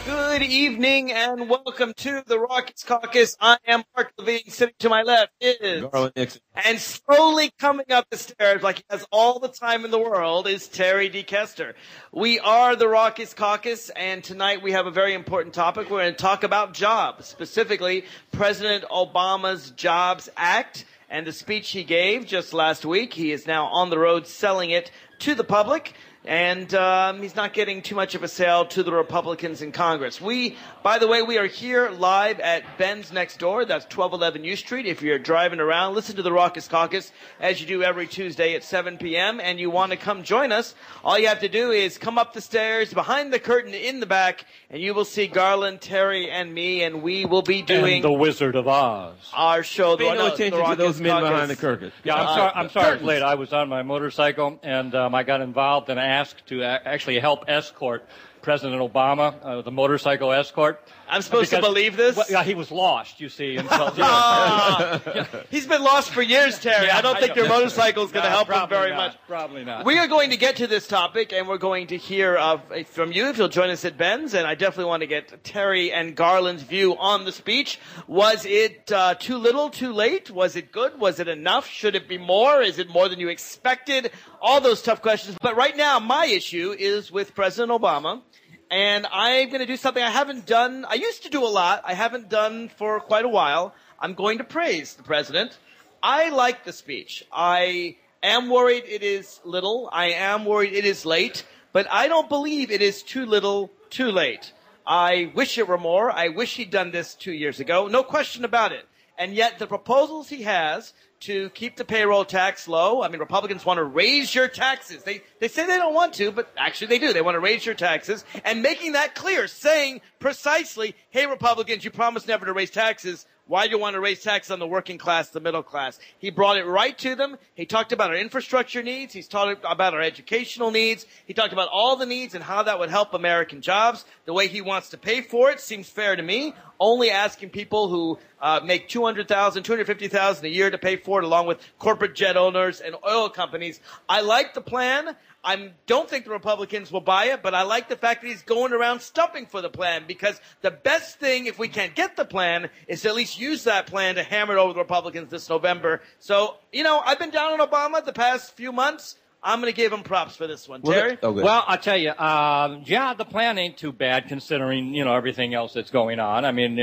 Good evening and welcome to the Rockets Caucus. I am Mark Levine. Sitting to my left is Garland Nixon. And slowly coming up the stairs like he has all the time in the world is Terry DeKester. We are the Rockets Caucus, and tonight we have a very important topic. We're going to talk about jobs, specifically President Obama's Jobs Act and the speech he gave just last week. He is now on the road selling it to the public. And he's not getting too much of a sale to the Republicans in Congress. By the way, we are here live at Ben's next door. That's 1211 U Street. If you're driving around, listen to the Rockets Caucus as you do every Tuesday at 7 p.m. and you want to come join us, all you have to do is come up the stairs behind the curtain in the back, and you will see Garland, Terry, and me, and we will be doing and the Wizard of Oz. Our show. Pay no attention to those men behind the curtain. Yeah, I'm sorry it's late. I was on my motorcycle, and I got involved and asked to actually help escort President Obama, the motorcycle escort. I'm supposed to believe this? Well, yeah, he was lost, you see. Until, He's been lost for years, Terry. Yeah, I don't think your motorcycle is going to help him very not, much. Probably not. We are going to get to this topic, and we're going to hear from you if you'll join us at Ben's. And I definitely want to get Terry and Garland's view on the speech. Was it too little, too late? Was it good? Was it enough? Should it be more? Is it more than you expected? All those tough questions. But right now, my issue is with President Obama. And I'm going to do something I haven't done. I used to do a lot. I haven't done for quite a while. I'm going to praise the president. I like the speech. I am worried it is little. I am worried it is late. But I don't believe it is too little, too late. I wish it were more. I wish he'd done this 2 years ago. No question about it. And yet the proposals he has to keep the payroll tax low. I mean, Republicans want to raise your taxes. They say they don't want to, but actually they do. They want to raise your taxes, and making that clear, saying precisely, hey, Republicans, you promised never to raise taxes. Why do you want to raise taxes on the working class, the middle class? He brought it right to them. He talked about our infrastructure needs. He's talked about our educational needs. He talked about all the needs and how that would help American jobs. The way he wants to pay for it seems fair to me. Only asking people who make $200,000, $250,000 a year to pay for it, along with corporate jet owners and oil companies. I like the plan. I don't think the Republicans will buy it, but I like the fact that he's going around stumping for the plan, because the best thing, if we can't get the plan, is to at least use that plan to hammer it over the Republicans this November. So, I've been down on Obama the past few months. I'm going to give him props for this one. Terry? Well, I'll tell you, the plan ain't too bad considering, everything else that's going on. I mean,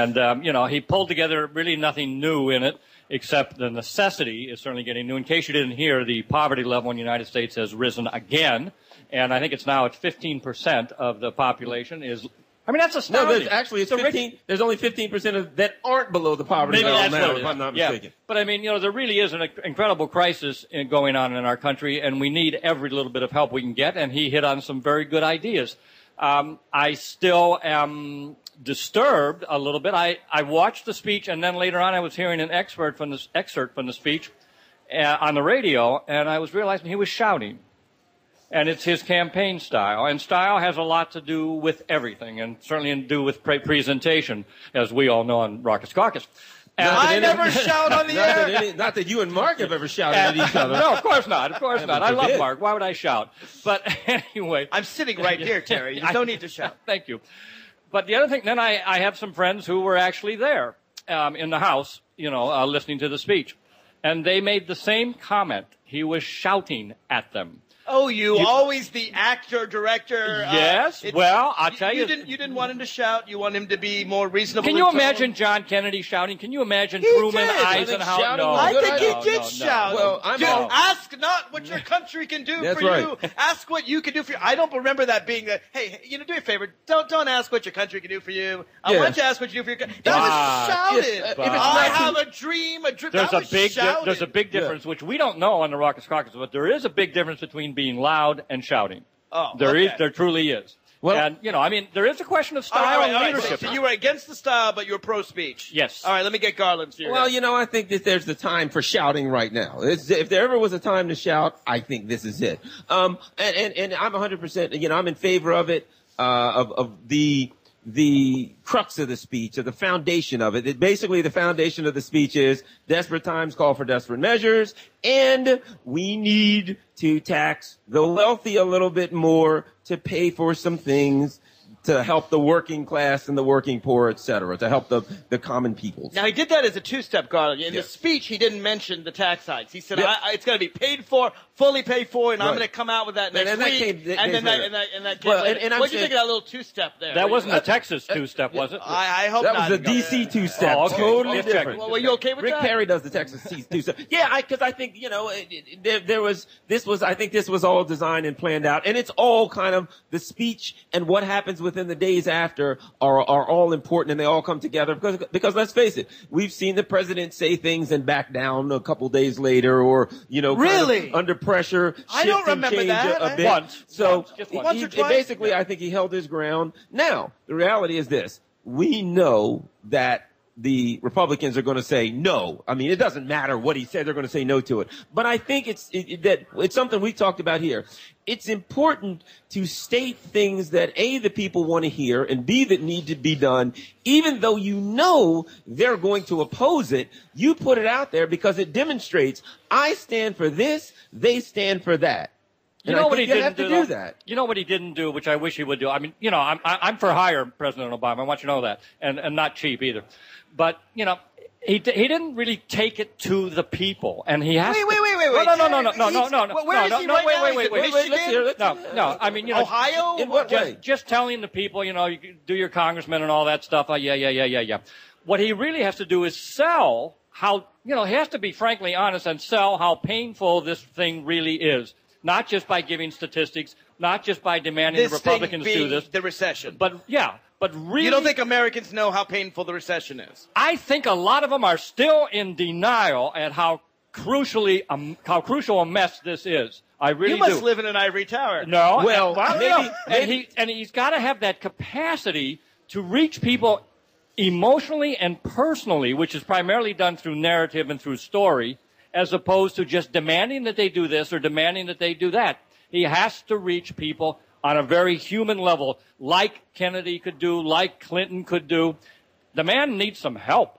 he pulled together really nothing new in it, except the necessity is certainly getting new. In case you didn't hear, the poverty level in the United States has risen again, and I think it's now at 15% of the population is. I mean, that's astounding. No, it's 15. There's only 15% that aren't below the poverty level now, if I'm not mistaken. But I mean, there really is an incredible crisis going on in our country, and we need every little bit of help we can get. And he hit on some very good ideas. I still am disturbed a little bit. I watched the speech, and then later on, I was hearing an excerpt from the speech on the radio, and I was realizing he was shouting. And it's his campaign style. And style has a lot to do with everything, and certainly to do with presentation, as we all know on Rockets Caucus. And I never shout on the air. Not that you and Mark have ever shouted at each other. No, of course not. Of course not. I love Mark. Why would I shout? But anyway. I'm sitting right here, Terry. You don't need to shout. Thank you. But the other thing, then I have some friends who were actually there in the House, listening to the speech. And they made the same comment. He was shouting at them. Oh, you always the actor, director. Yes. Well, I'll tell you. You didn't want him to shout. You want him to be more reasonable. Can you imagine John Kennedy shouting? Can you imagine Truman, Eisenhower? No, I think he did shout. Well, ask not what your country can do for you. Ask what you can do for you. I don't remember that being hey, do me a favor. Don't ask what your country can do for you. I want you to ask what you do for your country. That was shouted. I have a dream. There's a big difference, which we don't know on the Rockets Caucus, but there is a big difference between being loud and shouting. There truly is. Well, and, there is a question of style and leadership. So you were against the style, but you were pro-speech. Yes. All right, let me get Garland's view. Well, I think that there's the time for shouting right now. If there ever was a time to shout, I think this is it. And I'm 100%, I'm in favor of it, of the crux of the speech, or the foundation of it. Basically, the foundation of the speech is desperate times call for desperate measures, and we need to tax the wealthy a little bit more to pay for some things to help the working class and the working poor, et cetera, to help the common people. Now, he did that as a two-step, Garland. In the speech, he didn't mention the tax hikes. He said, it's going to be paid for, fully paid for, and I'm going to come out with that next week. And that came later. What do you think of that little two-step there? That wasn't a Texas two-step, was it? I hope that not. was a D.C. two-step. Oh, okay. Totally Let's different. check. Were you okay with Rick that? Perry does the Texas two-step. Yeah, because I think, I think this was all designed and planned out. And it's all kind of the speech and what happens within the days after are all important, and they all come together because let's face it, we've seen the president say things and back down a couple days later, or really kind of under pressure. I don't remember that a bit. Once. So Once or twice? basically, I think he held his ground. Now the reality is this: we know that the Republicans are going to say no. I mean, it doesn't matter what he said; they're going to say no to it. But I think it's something we talked about here. It's important to state things that A, the people want to hear, and B, that need to be done, even though you know they're going to oppose it. You put it out there because it demonstrates I stand for this, they stand for that. You know what he didn't have to do? that. You know what he didn't do, which I wish he would do. I mean, I'm for hire President Obama. I want you to know that, and not cheap either. But he didn't really take it to the people, and he has. Wait. No. Where is he right now? Wait. Michigan? No. I mean, Ohio? In what way? Just telling the people, you can do your congressman and all that stuff. Yeah. What he really has to do is sell how, he has to be frankly honest and sell how painful this thing really is. Not just by giving statistics, not just by demanding the Republicans do this. The recession. But really. You don't think Americans know how painful the recession is? I think a lot of them are still in denial at how crucial a mess this is. I really do. You must live in an ivory tower. No. Maybe. And he's got to have that capacity to reach people emotionally and personally, which is primarily done through narrative and through story, as opposed to just demanding that they do this or demanding that they do that. He has to reach people on a very human level, like Kennedy could do, like Clinton could do. The man needs some help.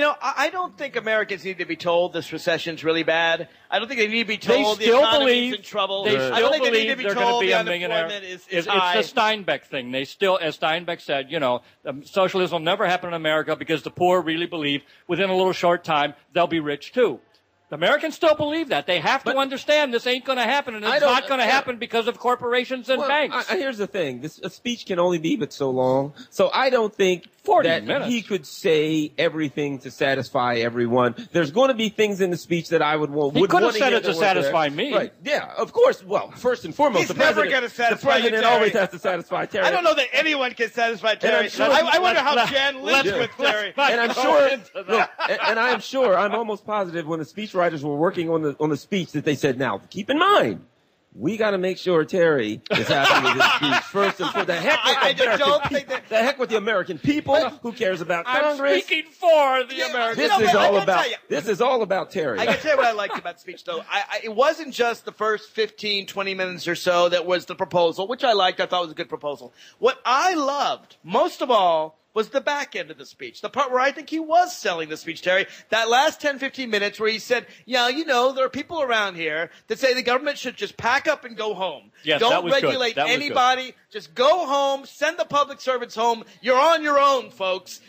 I don't think Americans need to be told this recession's really bad. I don't think they need to be told they still the economy's believe, in trouble. They still I don't think they need to believe be they're going to told be the a millionaire. unemployment is It's high. the Steinbeck thing. They still, as Steinbeck said, socialism will never happen in America because the poor really believe within a little short time they'll be rich too. The Americans still believe that. They have to understand this ain't going to happen, and it's not going to happen because of corporations and banks. Here's the thing. A speech can only be but so long. So I don't think 40 that minutes. he could say everything to satisfy everyone. There's going to be things in the speech that I would want. He could have said it to satisfy me. Right. Yeah, of course. Well, first and foremost, He's never going to satisfy the president you, Terry. always has to satisfy Terry. I don't know that anyone can satisfy Terry. Sure I wonder how Jan lives with Terry. And I'm sure, look, and I am sure, I'm almost positive when the speechwriters were working on the speech that they said, now, keep in mind, we got to make sure Terry is happy with his speech first and for the heck with the heck with the American people. Who cares about Congress? I'm speaking for the Americans. This is all about Terry. I can tell you what I liked about the speech, though. It wasn't just the first 15, 20 minutes or so that was the proposal, which I liked. I thought was a good proposal. What I loved most of all was the back end of the speech, the part where I think he was selling the speech, Terry. That last 10, 15 minutes where he said, there are people around here that say the government should just pack up and go home. Yes, Don't that was regulate good. anybody. Good. Just go home, send the public servants home. You're on your own, folks.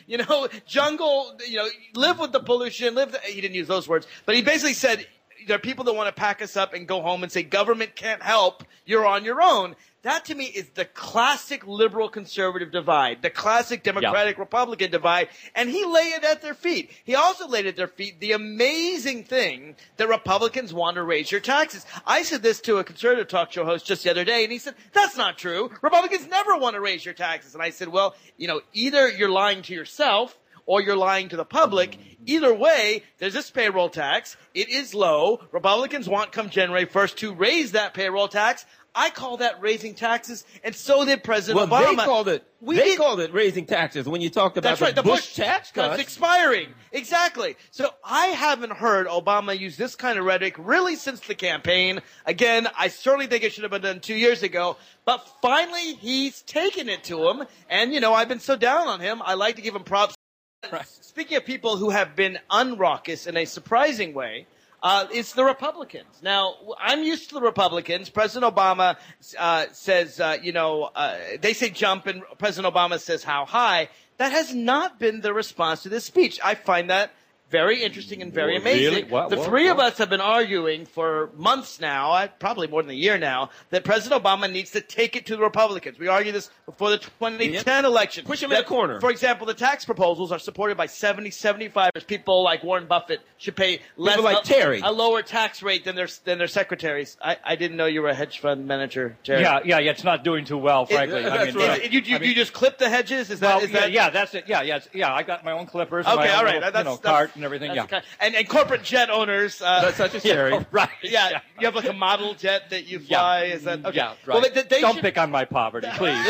Jungle, live with the pollution. He didn't use those words, but he basically said, there are people that want to pack us up and go home and say government can't help. You're on your own. That to me is the classic liberal conservative divide, the classic Democratic Republican divide, and he laid it at their feet. He also laid at their feet the amazing thing that Republicans want to raise your taxes. I said this to a conservative talk show host just the other day, and he said, that's not true. Republicans never want to raise your taxes. And I said, well, either you're lying to yourself or you're lying to the public. Either way, there's this payroll tax. It is low. Republicans want come January 1st to raise that payroll tax. I call that raising taxes, and so did President Obama. They called it raising taxes when you talked about the Bush tax cuts. It's expiring. Exactly. So I haven't heard Obama use this kind of rhetoric really since the campaign. Again, I certainly think it should have been done 2 years ago, but finally he's taken it to him, and I've been so down on him. I like to give him props. Right. Speaking of people who have been unraucous in a surprising way, It's the Republicans. Now, I'm used to the Republicans. President Obama says, they say jump, and President Obama says how high. That has not been the response to this speech. I find that very interesting and very amazing. Really? The three of us have been arguing for months now, probably more than a year now, that President Obama needs to take it to the Republicans. We argued this before the 2010 election. Push him in the corner. For example, the tax proposals are supported by 75. People like Warren Buffett should pay less, People like Terry. a lower tax rate than their secretaries. I didn't know you were a hedge fund manager, Terry. Yeah, it's not doing too well, frankly. That's right. You just clip the hedges? Is that? That's it. Yeah. I got my own clippers. Okay, my own all right. little, cart and everything. Yeah. And corporate jet owners. That's such a Terry. Right. Yeah, you have like a model jet that you fly. Is that okay? Yeah, right. Well, Don't pick on my poverty, please.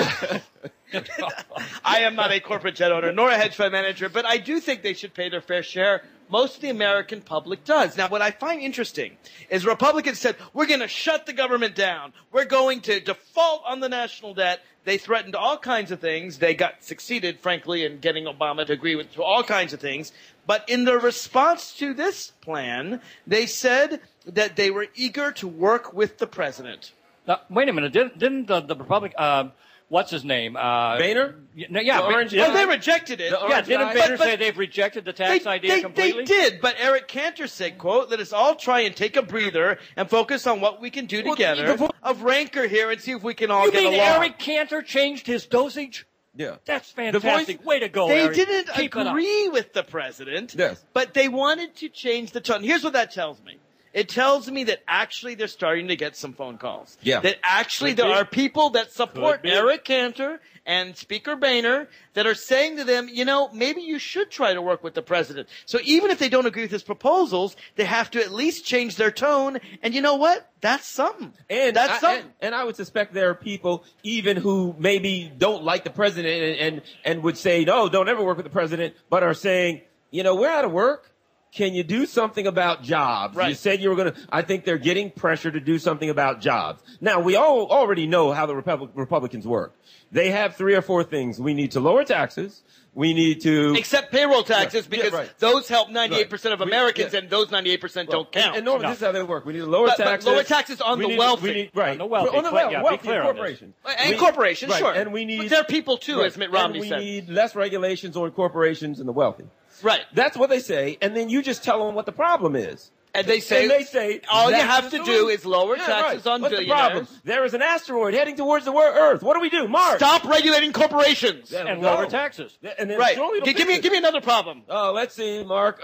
I am not a corporate jet owner nor a hedge fund manager, but I do think they should pay their fair share. Most of the American public does. Now, what I find interesting is Republicans said, we're going to shut the government down. We're going to default on the national debt. They threatened all kinds of things. They succeeded, frankly, in getting Obama to agree to all kinds of things. But in their response to this plan, they said that they were eager to work with the president. Now, wait a minute. Didn't the Republican, what's his name? Boehner? Yeah. Orange Oh, they rejected it. Yeah, didn't Boehner say they've rejected the tax idea completely? They did, but Eric Cantor said, quote, let us all try and take a breather and focus on what we can do together of rancor here and see if we can all get along. You mean Eric Cantor changed his dosage? Yeah. That's fantastic. Way to go, They Eric. didn't Keep it up. agree with the president, Yes. but they wanted to change the tone. Here's what that tells me. It tells me that actually they're starting to get some phone calls. Yeah. That actually Could there be. are people that support Could be. Eric Cantor and Speaker Boehner that are saying to them, maybe you should try to work with the president. So even if they don't agree with his proposals, they have to at least change their tone. And you know what? That's something. And that's something. And I would suspect there are people even who maybe don't like the president and would say, no, don't ever work with the president, but are saying, we're out of work. Can you do something about jobs? Right. You said you were going to. I think they're getting pressure to do something about jobs. Now, we all already know how the Republicans work. They have 3 or 4 things. We need to lower taxes. We need to Except payroll taxes, because those help 98% of Americans, Right. and those 98% don't count. And normally this is how they work. We need to lower taxes. But lower taxes on the wealthy. Right. On the wealthy. On the Yeah, wealthy be clear on this. corporations. And corporations, right. sure. And we need. But they're people too, as Mitt Romney said. And we need less regulations on corporations and the wealthy. Right. That's what they say. And then you just tell them what the problem is. And they say all you that's have the to do solution. is lower taxes on What's the billionaires. problem? There is an asteroid heading towards the Earth. What do we do? Mars. Stop regulating corporations. There we And go. lower taxes. And then Right. surely it'll Give fix me another problem. Let's see, Mark.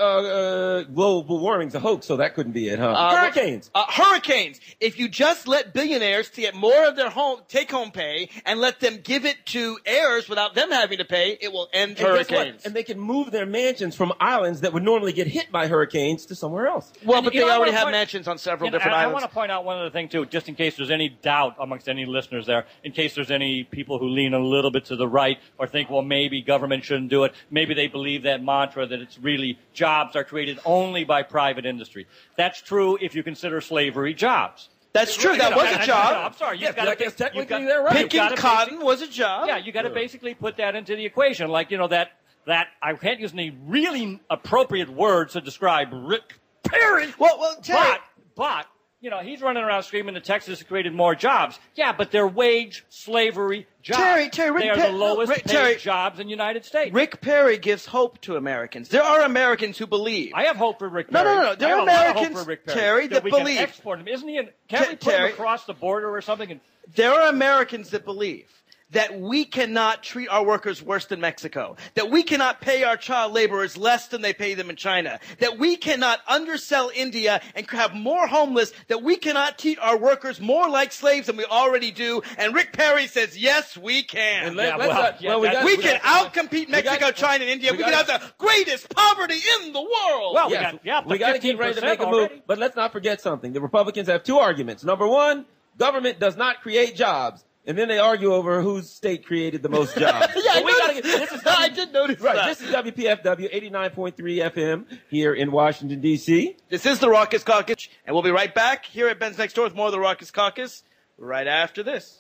Global warming's a hoax, so that couldn't be it, huh? Hurricanes. Hurricanes. If you just let billionaires to get more of their take-home pay and let them give it to heirs without them having to pay, it will end And guess what? hurricanes. And they can move their mansions from islands that would normally get hit by hurricanes to somewhere else. Well, And, but you they know, I already wanna have point- mansions on several You know, different I islands. want to point out one other thing, too, just in case there's any doubt amongst any listeners there, in case there's any people who lean a little bit to the right or think, well, maybe government shouldn't do it. Maybe they believe that mantra that it's really jobs are created only by private industry. That's true if you consider slavery jobs. That's true. That was a job. I'm sorry. Yes, I guess technically you've they're right. you've Picking gotta cotton was a job. Yeah, you got to basically put that into the equation. Like, that I can't use any really appropriate words to describe Rick Perry. Well, Terry, But, he's running around screaming that Texas has created more jobs. Yeah, but they're wage slavery jobs. Terry, Rick they are the lowest paid Terry, jobs in the United States. Rick Perry gives hope to Americans. There are Americans who believe. I have hope for Rick No, Perry. no. There I have are a lot of hope Americans, for Rick Perry, Terry, that we believe. can export him. Isn't he? Can't we put Terry, him across the border or something? There are Americans that believe that we cannot treat our workers worse than Mexico, that we cannot pay our child laborers less than they pay them in China, that we cannot undersell India and have more homeless, that we cannot treat our workers more like slaves than we already do. And Rick Perry says, yes, we can. And we can outcompete Mexico, China, and India. We can have the greatest poverty in the world. Well, we got to get ready to make a move. already. But let's not forget something. The Republicans have 2 arguments. Number 1, government does not create jobs. And then they argue over whose state created the most jobs. I did notice right, that. This is WPFW 89.3 FM here in Washington, D.C. This is the Raucous Caucus, and we'll be right back here at Ben's Next Door with more of the Raucous Caucus right after this.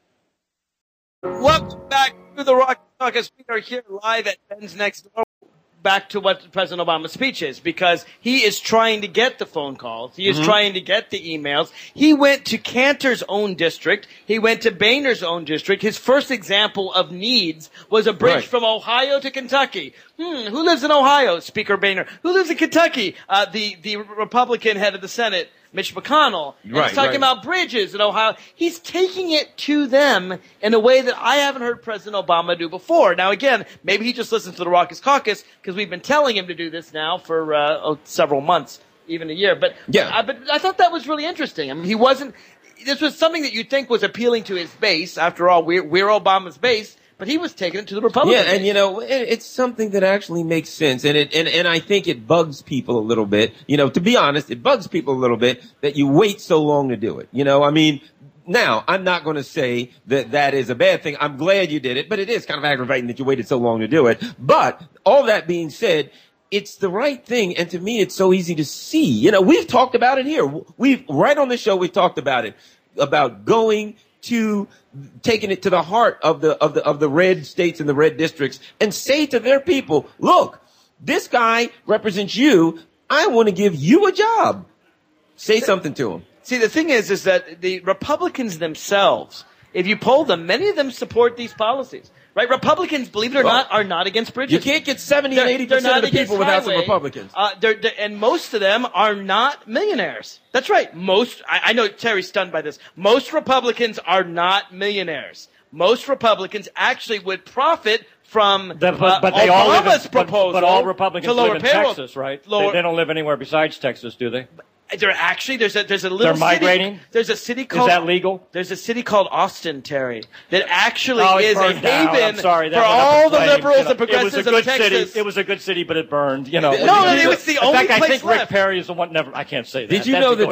Welcome back to the Raucous Caucus. We are here live at Ben's Next Door. back to what President Obama's speech is, because he is trying to get the phone calls. He is trying to get the emails. He went to Cantor's own district. He went to Boehner's own district. His first example of needs was a bridge from Ohio to Kentucky. Who lives in Ohio? Speaker Boehner. Who lives in Kentucky? The Republican head of the Senate, Mitch McConnell. And he's talking about bridges in Ohio. He's taking it to them in a way that I haven't heard President Obama do before. Now, again, maybe he just listens to the Raucous Caucus because we've been telling him to do this now for several months, even a year. But I thought that was really interesting. I mean, this was something that you'd think was appealing to his base. After all, we're Obama's base. But he was taking it to the Republicans. Yeah, and it's something that actually makes sense, and I think it bugs people a little bit. To be honest, it bugs people a little bit that you wait so long to do it. I mean, now I'm not going to say that is a bad thing. I'm glad you did it, but it is kind of aggravating that you waited so long to do it. But all that being said, it's the right thing, and to me, it's so easy to see. We've talked about it here. Right on the show, we've talked about it, about taking it to the heart of the red states and the red districts and say to their people, look, this guy represents you. I want to give you a job. Say something to him. See, the thing is that the Republicans themselves, if you poll them, many of them support these policies. Right? Republicans, believe it or not, are not against bridges. You can't get 70 and 80% of the people without some Republicans. And most of them are not millionaires. That's right. I know Terry's stunned by this. Most Republicans are not millionaires. Most Republicans actually would profit from Obama's proposal. But all Republicans to lower live in payroll. Texas, right? They don't live anywhere besides Texas, do they? There's a little They're migrating? city. There's a city called. Is that legal? There's a city called Austin, Terry, that actually is a haven for all the liberals and progressives of Texas. It was a good city, but it burned. No, it was the only place I think left. Rick Perry is the one. Never. I can't say that. Did you know that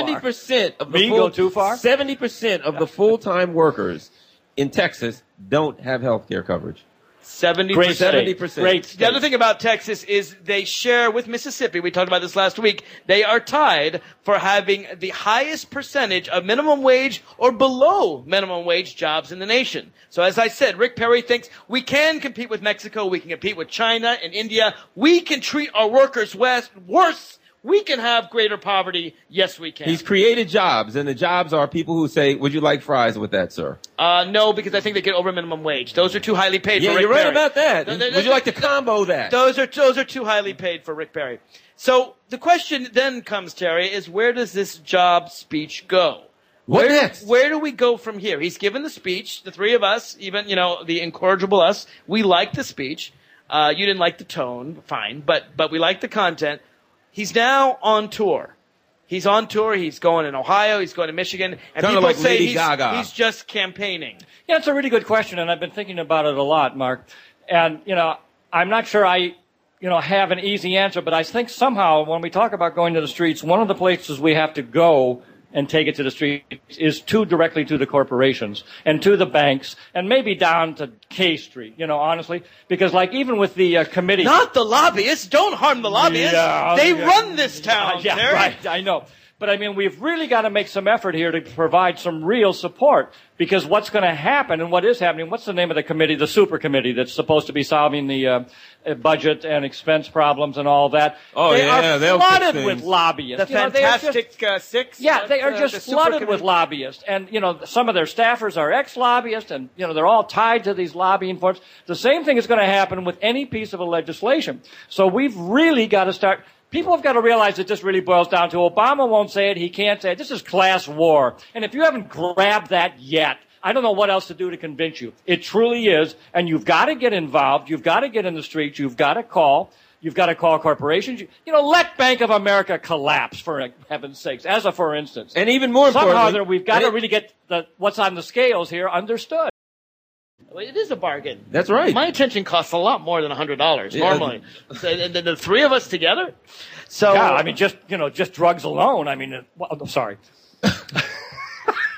70% of the go too far? 70% of the full-time workers in Texas don't have health care coverage? 70%. Great state. Great state. The other thing about Texas is they share with Mississippi. We talked about this last week. They are tied for having the highest percentage of minimum wage or below minimum wage jobs in the nation. So as I said, Rick Perry thinks we can compete with Mexico. We can compete with China and India. We can treat our workers worse. We can have greater poverty. Yes, we can. He's created jobs, and the jobs are people who say, would you like fries with that, sir? No, because I think they get over minimum wage. Those are too highly paid for Rick Perry. Yeah, you're right about that. Would you like to combo that? Those are too highly paid for Rick Perry. So the question then comes, Terry, is where does this job speech go? What next? Where do we go from here? He's given the speech. The three of us, even, the incorrigible us, we liked the speech. You didn't like the tone, fine, but we liked the content. He's now on tour. He's on tour. He's going in Ohio. He's going to Michigan. And kind people like say he's just campaigning. Yeah, it's a really good question, and I've been thinking about it a lot, Mark. And, I'm not sure I have an easy answer, but I think somehow when we talk about going to the streets, one of the places we have to go and take it to the streets is directly to the corporations and to the banks and maybe down to K Street, honestly. Because even with the committee. Not the lobbyists. Don't harm the lobbyists. They run this town, Terry. Right, I know. But we've really got to make some effort here to provide some real support, because what's going to happen and what is happening, what's the name of the committee, the super committee that's supposed to be solving the budget and expense problems and all that. They are flooded with lobbyists. The Fantastic Six? Yeah, they are just flooded with lobbyists. And, some of their staffers are ex-lobbyists and, they're all tied to these lobbying firms. The same thing is going to happen with any piece of a legislation. So we've really got to start. People have got to realize that this really boils down to Obama won't say it, he can't say it. This is class war. And if you haven't grabbed that yet, I don't know what else to do to convince you. It truly is. And you've got to get involved. You've got to get in the streets. You've got to call. You've got to call corporations. Let Bank of America collapse, for heaven's sakes, as a for instance. And even more importantly, somehow we've got to really get what's on the scales here understood. Well, it is a bargain. That's right. My attention costs a lot more than $100 normally. So, the three of us together. So yeah, just drugs alone. I'm sorry.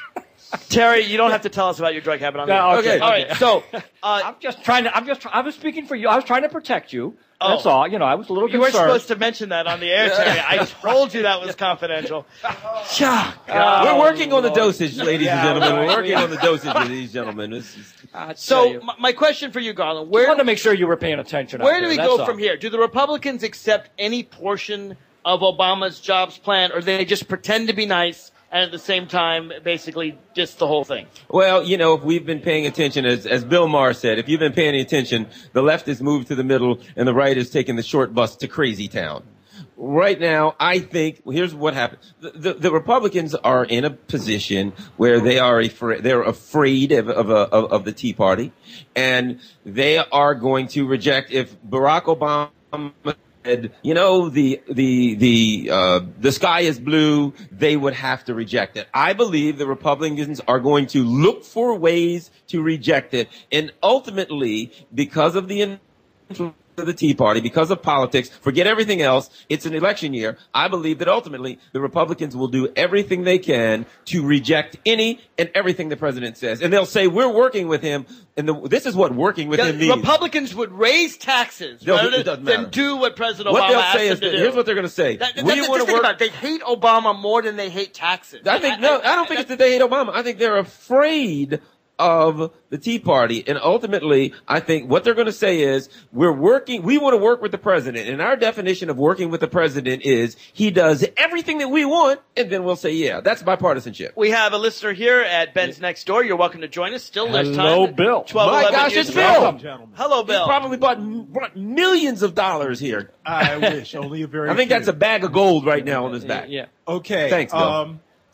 Terry, you don't have to tell us about your drug habit on the air. Okay. All right. So, I'm just trying to. I was speaking for you. I was trying to protect you. That's all. You know, I was a little you concerned. weren't supposed to mention that on the air, Terry. I told you that was confidential. We're working on the dosage, ladies and gentlemen. We're working on the dosage of these gentlemen. So, my question for you, Garland, I wanted to make sure you were paying attention. Where do we go from here? Do the Republicans accept any portion of Obama's jobs plan, or do they just pretend to be nice and at the same time, basically, just the whole thing? Well, you know, if we've been paying attention, as Bill Maher said, if you've been paying attention, the left has moved to the middle and the right has taken the short bus to Crazy Town. Right now, I think here's what happened. The Republicans are in a position where they're afraid of the Tea Party, and they are going to reject if Barack Obama said, you know, the sky is blue, they would have to reject it. I believe the Republicans are going to look for ways to reject it, and ultimately, because of the influence of the Tea Party, because of politics, forget everything else, it's an election year. I believe that ultimately the Republicans will do everything they can to reject any and everything the president says. And they'll say, we're working with him, and this is what working with him means. Republicans would raise taxes rather than do what President Obama asked them to do. Here's what they're going to say. They hate Obama more than they hate taxes. I don't think it's that they hate Obama. I think they're afraid of the Tea Party. And ultimately, I think what they're going to say is, we want to work with the president. And our definition of working with the president is he does everything that we want, and then we'll say, yeah, that's bipartisanship. We have a listener here at Ben's Next Door. You're welcome to join us. Still there's time. Hello, Bill. My gosh, it's Bill. Hello, Bill. He probably brought millions of dollars here. I wish. Only a very I think few. that's a bag of gold right now on his back. Yeah. Okay. Thanks, Bill.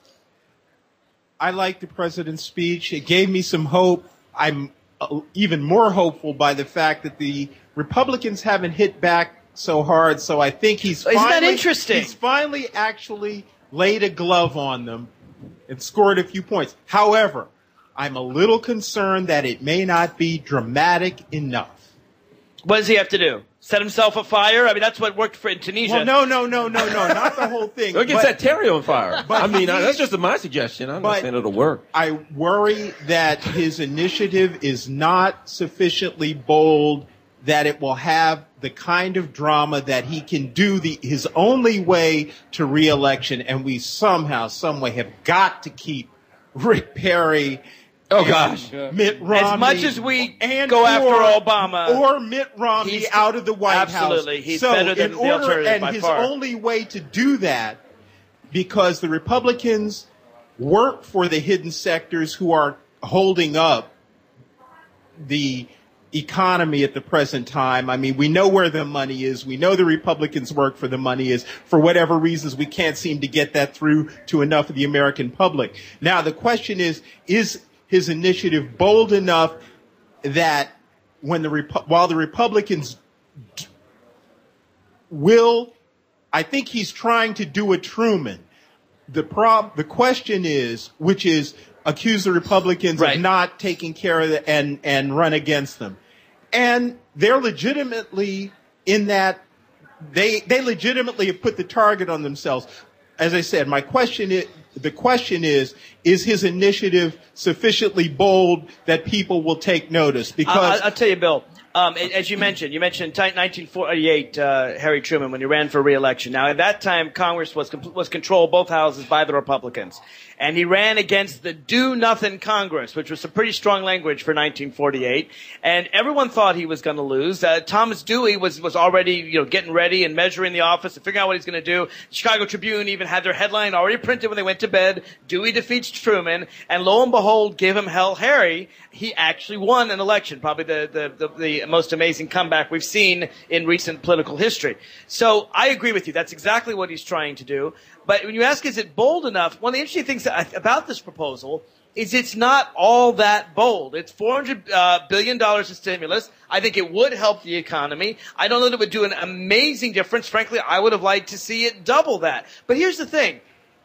I like the president's speech. It gave me some hope. I'm even more hopeful by the fact that the Republicans haven't hit back so hard. So I think Isn't that interesting? He's finally actually laid a glove on them and scored a few points. However, I'm a little concerned that it may not be dramatic enough. What does he have to do? Set himself afire? I mean, that's what worked for in Tunisia. Well, no, not the whole thing. Look, get that Terry on fire. But that's just my suggestion. I'm not saying it'll work. I worry that his initiative is not sufficiently bold, that it will have the kind of drama that he can do his only way to re-election, and we somehow, some way have got to keep Rick Perry. Oh, gosh. Mitt Romney. As much as we go after Obama. Or Mitt Romney out of the White House. Absolutely. He's better than the alternative by far. And his only way to do that, because the Republicans work for the hidden sectors who are holding up the economy at the present time. I mean, we know where the money is. We know the Republicans work for the money is. For whatever reasons, we can't seem to get that through to enough of the American public. Now, the question is his initiative bold enough that while the Republicans I think he's trying to do a Truman. The question is, which is accuse the Republicans of not taking care of it and run against them. And they're legitimately in that they legitimately have put the target on themselves. As I said, the question is his initiative sufficiently bold that people will take notice? Because I'll tell you, Bill, as you mentioned 1948, Harry Truman, when he ran for re-election. Now, at that time, Congress was controlled, both houses, by the Republicans. And he ran against the Do-Nothing Congress, which was some pretty strong language for 1948. And everyone thought he was going to lose. Thomas Dewey was already, getting ready and measuring the office and figuring out what he's going to do. The Chicago Tribune even had their headline already printed when they went to bed. Dewey defeats Truman. And lo and behold, give him hell, Harry. He actually won an election, probably the most amazing comeback we've seen in recent political history. So I agree with you. That's exactly what he's trying to do. But when you ask, is it bold enough? One of the interesting things about this proposal is it's not all that bold. It's $400 billion in stimulus. I think it would help the economy. I don't know that it would do an amazing difference. Frankly, I would have liked to see it double that. But here's the thing.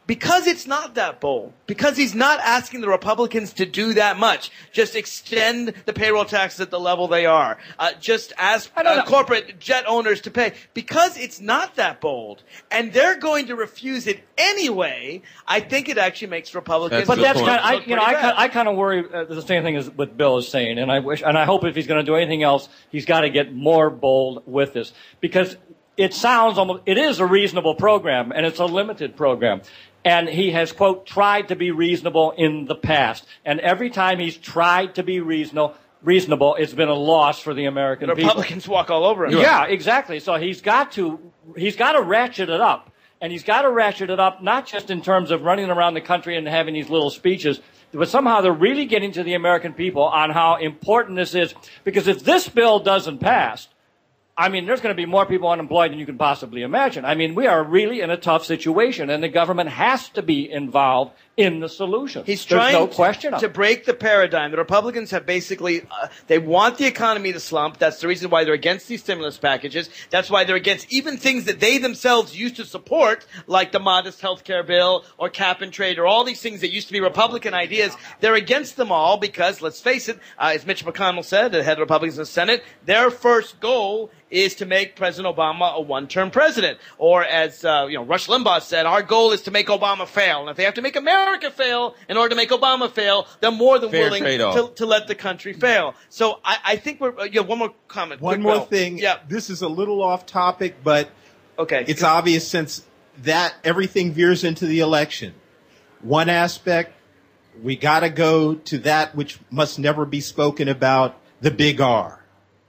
because it's not that bold, because he's not asking the Republicans to do that much, just extend the payroll taxes at the level they are, just ask corporate jet owners to pay, because it's not that bold, and they're going to refuse it anyway, I think it actually makes Republicans. But that's point. I kind of worry the same thing as what Bill is saying, and I hope if he's going to do anything else, he's got to get more bold with this, because it sounds it is a reasonable program, and it's a limited program. And he has, quote, tried to be reasonable in the past. And every time he's tried to be reasonable, it's been a loss for the American people. Republicans walk all over him. Yeah, exactly. So he's got to ratchet it up. And he's got to ratchet it up not just in terms of running around the country and having these little speeches, but somehow they're really getting to the American people on how important this is. Because if this bill doesn't pass, I mean, there's going to be more people unemployed than you can possibly imagine. I mean, we are really in a tough situation, and the government has to be involved in the solution. He's trying no question to break the paradigm. The Republicans have basically, they want the economy to slump. That's the reason why they're against these stimulus packages. That's why they're against even things that they themselves used to support, like the modest health care bill or cap and trade or all these things that used to be Republican ideas. They're against them all because, let's face it, as Mitch McConnell said, the head of the Republicans in the Senate, their first goal is to make President Obama a one-term president. Or as, Rush Limbaugh said, our goal is to make Obama fail. And if they have to make America fail in order to make Obama fail, they're more than willing to let the country fail. So I think one more comment. One more thing. Yeah. This is a little off topic, but okay, it's obvious since that everything veers into the election. One aspect, we got to go to that which must never be spoken about, the big R,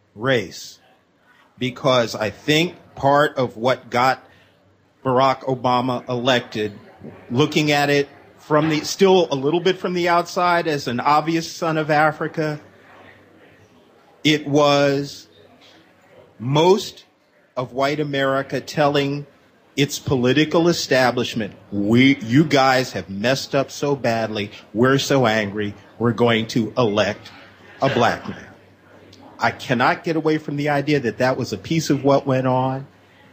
race. Because I think part of what got Barack Obama elected, looking at it still a little bit from the outside as an obvious son of Africa, it was most of white America telling its political establishment, you guys have messed up so badly, we're so angry, we're going to elect a black man. I cannot get away from the idea that that was a piece of what went on.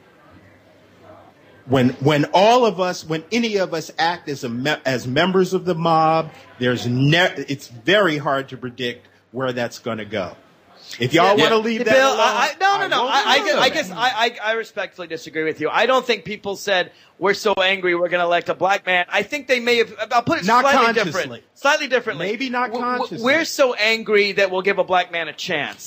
When any of us act as members of the mob, it's very hard to predict where that's going to go. If y'all want to leave that Bill, alone, no. I guess I respectfully disagree with you. I don't think people said we're so angry we're going to elect a black man. I think they may have. I'll put it slightly differently. Maybe not consciously. We're so angry that we'll give a black man a chance.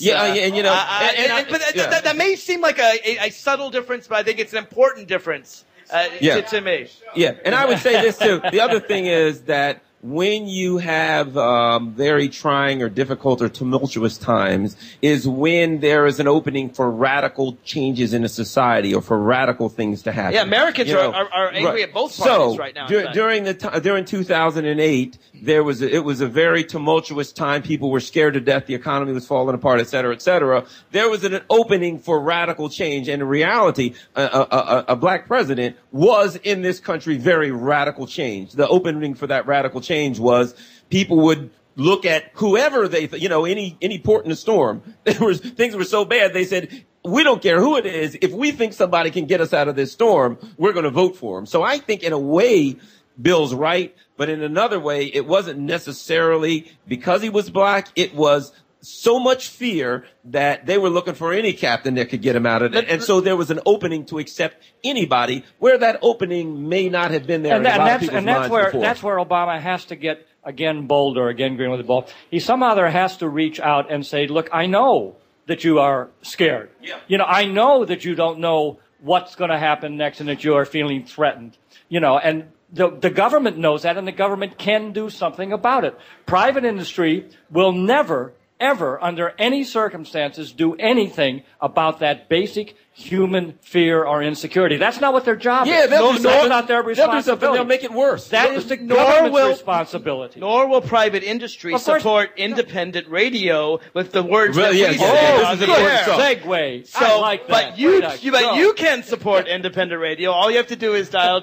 That may seem like a subtle difference, but I think it's an important difference to me. Yeah, and I would say this too. The other thing is that when you have very trying or difficult or tumultuous times is when there is an opening for radical changes in a society or for radical things to happen. Yeah, Americans are angry at both parties right now. During 2008, it was a very tumultuous time. People were scared to death. The economy was falling apart, et cetera, et cetera. There was an opening for radical change. And in reality, a black president was in this country very radical change. The opening for that radical change was people would look at whoever any port in a storm. Things were so bad, they said, we don't care who it is. If we think somebody can get us out of this storm, we're going to vote for him. So I think in a way, Bill's right. But in another way, it wasn't necessarily because he was black. It was so much fear that they were looking for any captain that could get him out of it. And so there was an opening to accept anybody where that opening may not have been there. That's where Obama has to get, again, bolder, again, green with the ball. He somehow there has to reach out and say, look, I know that you are scared. Yeah. I know that you don't know what's going to happen next and that you are feeling threatened. And the government knows that, and the government can do something about it. Private industry will never, ever, under any circumstances, do anything about that basic human fear or insecurity. That's not what their job is. That's not their responsibility. They'll make it worse. That is the government's responsibility. Nor will private industry support independent radio with the words that we say on the air. Segue. I like that. But you can support independent radio. All you have to do is dial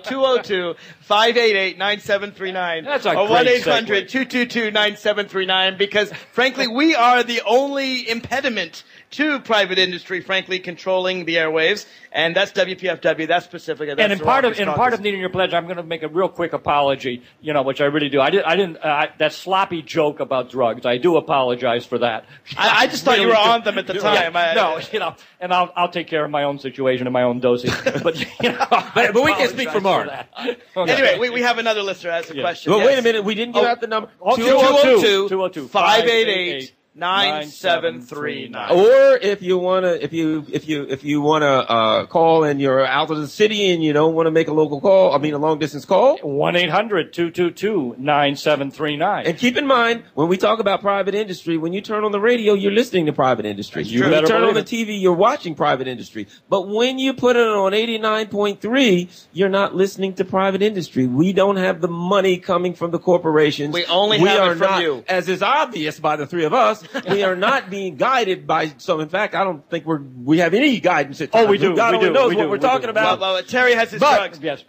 202-588-9739 That's a or great 1-800-222-9739 because, frankly, we are are the only impediment to private industry, frankly, controlling the airwaves, and that's WPFW, that's Pacifica, that's And in the part Rockers of needing your pledge, I'm going to make a real quick apology, which I really do. I didn't that sloppy joke about drugs. I do apologize for that. I just thought you were on them at the time. And I'll take care of my own situation and my own dosing. But but we can speak for Mark. Okay. Anyway, we have another listener as a question. Well, Yes. wait a minute. We didn't give out the number. 202 588 9739. Or if you wanna call and you're out of the city and you don't want to make a local call, a long distance call, 1-800-222-9739. And keep in mind, when we talk about private industry, when you turn on the radio, you're listening to private industry. You when better you turn on the believe TV, you're watching private industry. But when you put it on 89.3, you're not listening to private industry. We don't have the money coming from the corporations. We only have it from you. As is obvious by the three of us, we are not being guided by some. In fact, I don't think we have any guidance at times. Oh, we do. God we only do. knows we what do. we're talking about. Well, Terry has his drugs. Yes.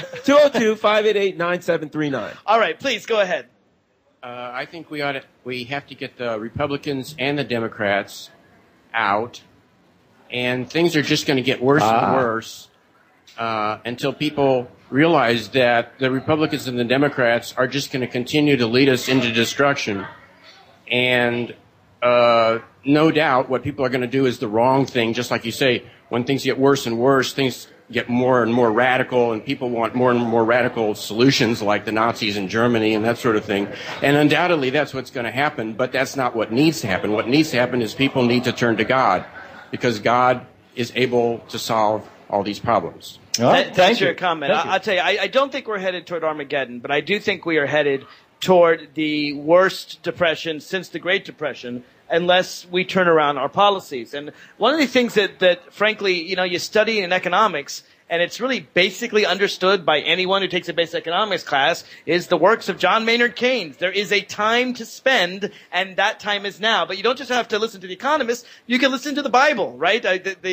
202-588-9739. All right, please go ahead. I think we have to get the Republicans and the Democrats out, and things are just going to get worse and worse until people realize that the Republicans and the Democrats are just going to continue to lead us into destruction. And no doubt what people are going to do is the wrong thing, just like you say. When things get worse and worse, things get more and more radical, and people want more and more radical solutions like the Nazis in Germany and that sort of thing. And undoubtedly that's what's going to happen, but that's not what needs to happen. What needs to happen is people need to turn to God, because God is able to solve all these problems. Thanks for your comment. I'll tell you, I don't think we're headed toward Armageddon, but I do think we are headed toward the worst depression since the Great Depression, unless we turn around our policies. And one of the things that frankly, you study in economics, and it's really basically understood by anyone who takes a basic economics class, is the works of John Maynard Keynes. There is a time to spend, and that time is now. But you don't just have to listen to the economists. You can listen to the Bible, right?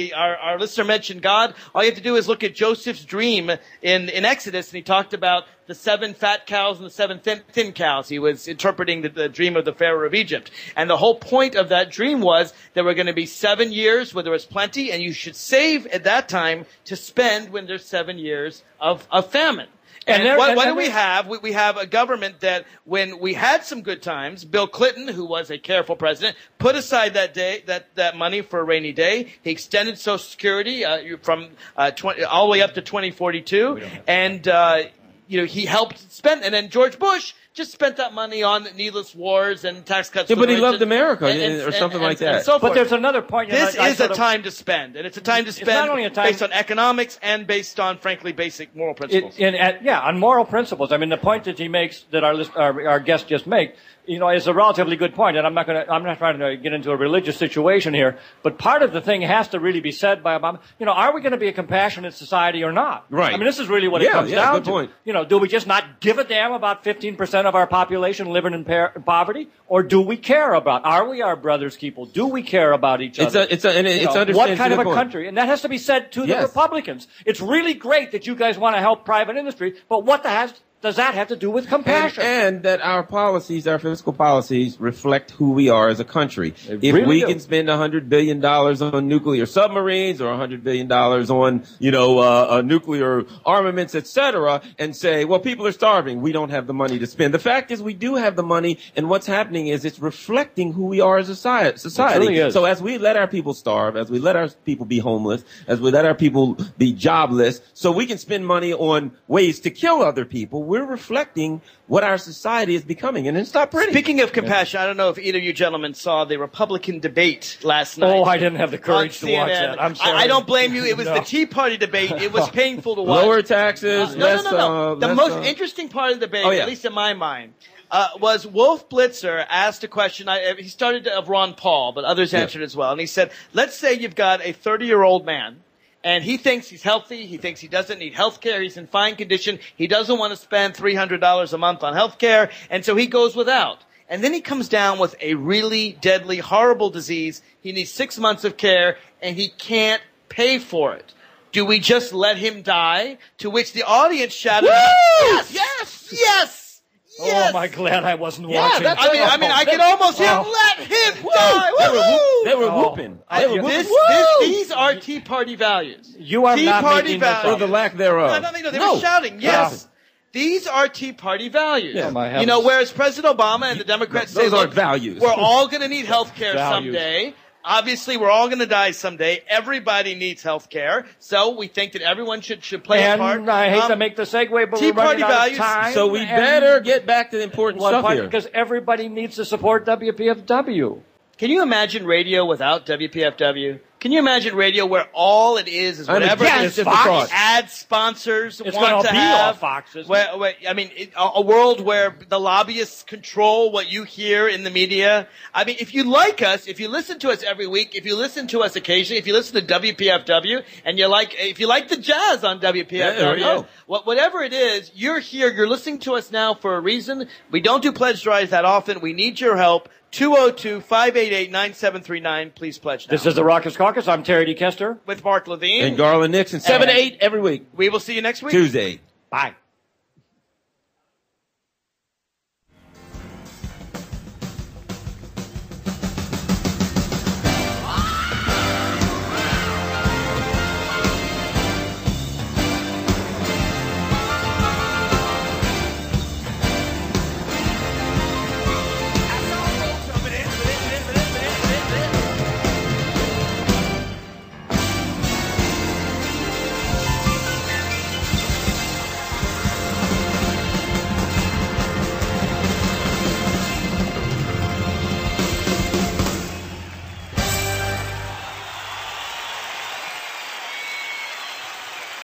Our listener mentioned God. All you have to do is look at Joseph's dream in Exodus, and he talked about the 7 fat cows and the 7 thin cows. He was interpreting the dream of the Pharaoh of Egypt. And the whole point of that dream was there were going to be 7 years where there was plenty, and you should save at that time to spend when there's 7 years of famine. And what do we have? We have a government that when we had some good times, Bill Clinton, who was a careful president, put aside that money for a rainy day. He extended Social Security from all the way up to 2042. And he helped spend, and then George Bush just spent that money on needless wars and tax cuts. Yeah, but he loved America or something like that. And so but there's another point. This is a time to spend, and it's a time to spend not only a time based on economics and based on, frankly, basic moral principles. On moral principles. I mean, the point that he makes, that our guest just made, is a relatively good point. And I'm not trying to get into a religious situation here, but part of the thing has to really be said by Obama. Are we going to be a compassionate society or not? Right. I mean, this is really what it comes down good to. Point. Do we just not give a damn about 15% of our population living in poverty, or do we care about? Are we our brother's keeper? Do we care about each other? It's understandable. What kind of a country? And that has to be said to the Republicans. It's really great that you guys want to help private industry, but what does that have to do with compassion? And that our fiscal policies reflect who we are as a country. If we can spend $100 billion on nuclear submarines or $100 billion on, nuclear armaments, etc., and say, well, people are starving, we don't have the money to spend. The fact is we do have the money, and what's happening is it's reflecting who we are as a society. It really is. So as we let our people starve, as we let our people be homeless, as we let our people be jobless, so we can spend money on ways to kill other people, we're reflecting what our society is becoming, and it's not pretty. Speaking of compassion, I don't know if either of you gentlemen saw the Republican debate last night. Oh, I didn't have the courage to watch that. I'm sorry. I don't blame you. It was the Tea Party debate. It was painful to watch. Lower taxes, no. The most interesting part of the debate, at least in my mind, was Wolf Blitzer asked a question. He started of Ron Paul, but others answered as well. And he said, let's say you've got a 30-year-old man, and he thinks he's healthy. He thinks he doesn't need health care. He's in fine condition. He doesn't want to spend $300 a month on health care, and so he goes without. And then he comes down with a really deadly, horrible disease. He needs 6 months of care, and he can't pay for it. Do we just let him die? To which the audience shouted, yes, yes, yes, Yes. Oh, my glad I wasn't Yeah, watching. that's- I mean, I could almost hear, Oh. let him die. They were Oh. whooping. They were whooping. These are Tea Party values. You are Tea not Party making this values. Or the lack thereof. No, they were shouting, yes. These are Tea Party values. Yeah. Oh, my You heavens. know, whereas President Obama and the Democrats say, Those aren't look, values. we're all going to need health care Values. someday. Obviously, we're all going to die someday. Everybody needs health care. So we think that everyone should play a part. And I hate to make the segue, but Tea we're running Party out values. of time. So we and- better get back to the important Well, stuff here. because everybody needs to support WPFW. Can you imagine radio without WPFW? Can you imagine radio where all it is I'm whatever against the just the thought. ad sponsors It's want gonna to be have? all Fox, isn't it? Where, I mean, a world where the lobbyists control what you hear in the media. I mean, if you like us, if you listen to us every week, if you listen to us occasionally, if you listen to WPFW, and if you like the jazz on There we WPFW, go. whatever it is, you're here, you're listening to us now for a reason. We don't do pledge drives that often. We need your help. 202-588-9739. Please pledge now. This is the Raucous Caucus. I'm Terry D. Kester. With Mark Levine. And Garland Nixon, 7 to 8 every week. We will see you next week. Tuesday. Bye.